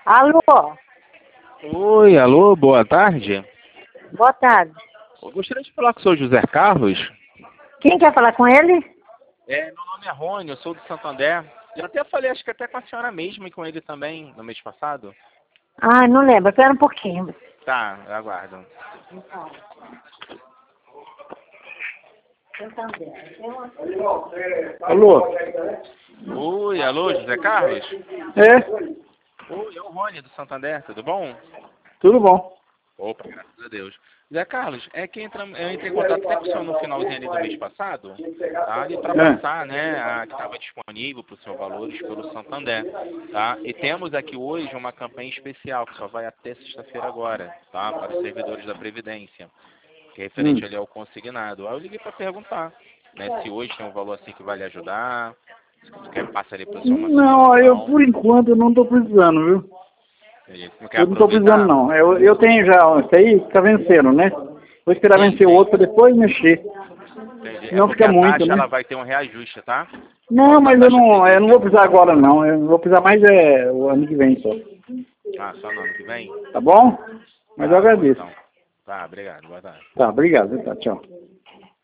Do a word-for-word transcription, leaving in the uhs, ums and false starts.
Alô? Oi, alô, boa tarde. Boa tarde. Eu gostaria de falar com o senhor José Carlos. Quem quer falar com ele? É, meu nome é Rony, eu sou do Santander. Eu até falei, acho que até com a senhora mesmo e com ele também, no mês passado. Ah, não lembro. Espera um pouquinho. Tá, eu aguardo. Alô? Oi, alô, José Carlos? É? Oi, é o Rony do Santander, tudo bom? Tudo bom. Opa, graças a Deus. Zé Carlos, é que entra, eu entrei em contato até com o senhor no finalzinho ali do mês passado, tá? E para É. passar, né, a que estava disponível para o seu valores pelo Santander, tá? E temos aqui hoje uma campanha especial que só vai até sexta-feira agora, tá? Para os servidores da Previdência, que é referente Hum. ali ao consignado. Aí eu liguei para perguntar, né, se hoje tem um valor assim que vai lhe ajudar, se você quer passar ali para o senhor uma Não, eu sugestão. por enquanto eu não estou precisando, viu? Você não quer Eu não estou precisando aproveitar? não. Eu, eu tenho já, isso aí está vencendo, né? Vou esperar Sim, vencer o sim. outro para depois mexer. Entendi. É Não porque fica a muito, taxa né? ela vai ter um reajuste, tá? Por Não, causa da mas eu taxa não, eu não vou Selic. precisar agora não. Eu vou precisar mais é, o ano que vem só. Ah, só no ano que vem? Tá bom? Mas eu Tá bom agradeço. então. Tá, obrigado. Boa tarde. Tá, obrigado. Tá, tchau.